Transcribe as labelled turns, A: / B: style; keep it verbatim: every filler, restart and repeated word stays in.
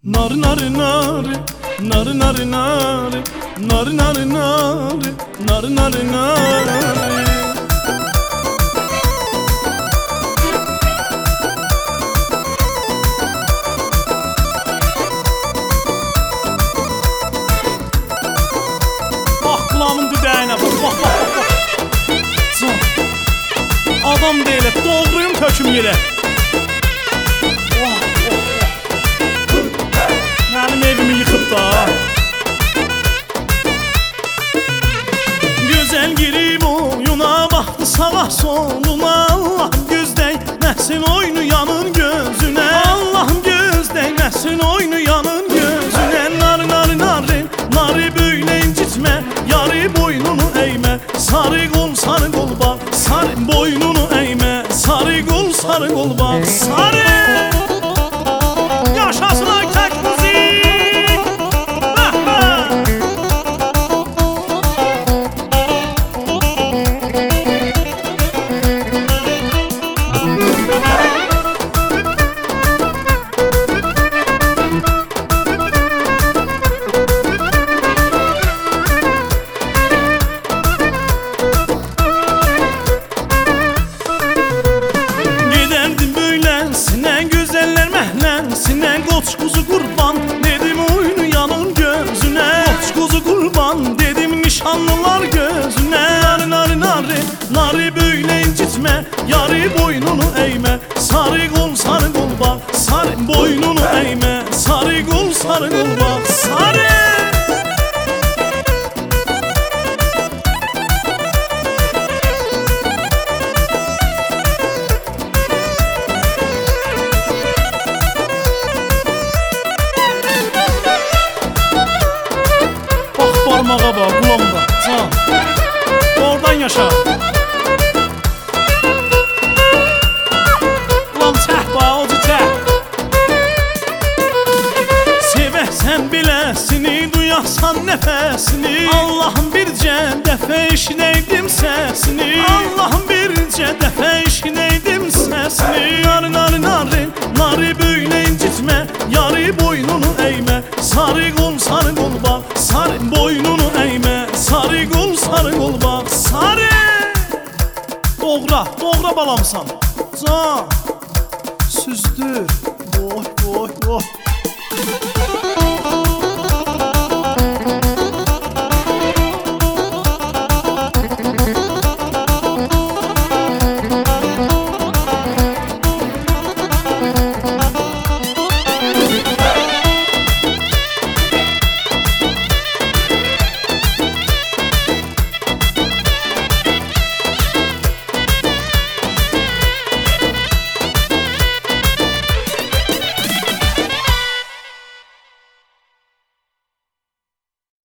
A: Nar nar nar nar nar nar nar nar nar nar nar nar. Bak kulağımın düdüğüne bak bak bak bak. Adam değil, doğruyum töküm yere. Benim evimi yıkıp da güzel girip oyuna baktı sağa soluna. Allah'ım göz değmesin oynayanın gözüne. Allah'ım göz değmesin oynayanın gözüne. Nar nar narı narı böyle incitme, yarı boynunu eğme. Sarı kol sarı kol bak, sarı boynunu eğme. Sarı kol sarı kol bak, sarı. Yaşasın Aytek müzik. Sinen koç kuzu kurban dedim oynayanın gözüne. Koç kuzu kurban dedim nişanlılar gözüne. Narı narı narı narı böyle incitme, yarı boynunu eğme. Sarı kol sarı kol bak, sarı boynunu eğme. Sarı kol sarı kol bak, sarı. Parmağa bak kulağımda. Oradan yaşa. Ulan çək bax, ocu çək. Sevəsən biləsini, duyasan nəfəsini. Allah'ım bircə dəfə eşinəydim səsini. Allah'ım bircə dəfə eşinəydim səsini. Narı narı narı narı böyle incitme, yarı boynunu eğme. Sarı kol sarı kol bak, sarı boynunu eğme. Sarı kol sarı kol bak, sarı. Doğra, doğra balamsan. Can, süzdür.